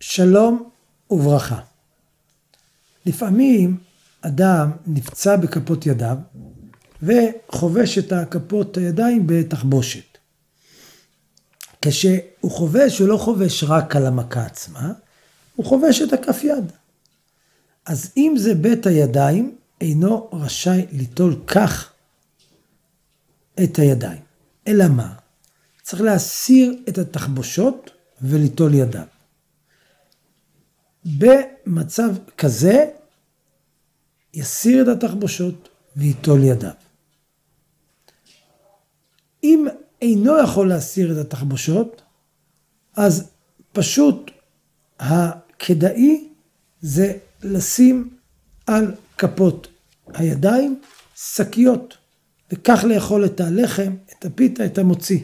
שלום וברכה. לפעמים אדם נפצע בכפות ידיו וחובש את הכפות הידיים בתחבושת. כשהוא חובש, הוא לא חובש רק על המכה עצמה, הוא חובש את הכף יד. אז אם זה בית הידיים, אינו רשאי ליטול כך את הידיים. אלא מה? צריך להסיר את התחבושות וליטול ידיו. במצב כזה, יסיר את התחבושות ויטול ידיו. אם אינו יכול להסיר את התחבושות, אז פשוט הכדאי זה לשים על כפות הידיים שקיות, וכך לאכול את הלחם, את הפיתה, את המוציא.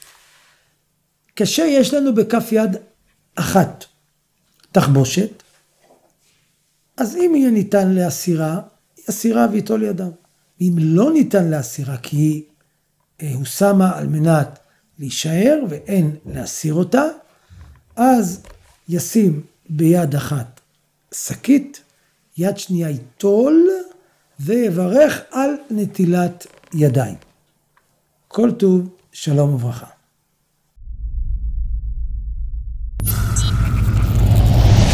כשיש לנו בכף יד אחת תחבושת, אז אם יהיה ניתן להסירה, יסירה ויטול ידיו. ואם לא ניתן להסירה, כי הוא שמה על מנת להישאר ואין להסיר אותה, אז ישים ביד אחת שקית, יד שנייה ייטול ויברך על נטילת ידיים. כל טוב, שלום וברכה.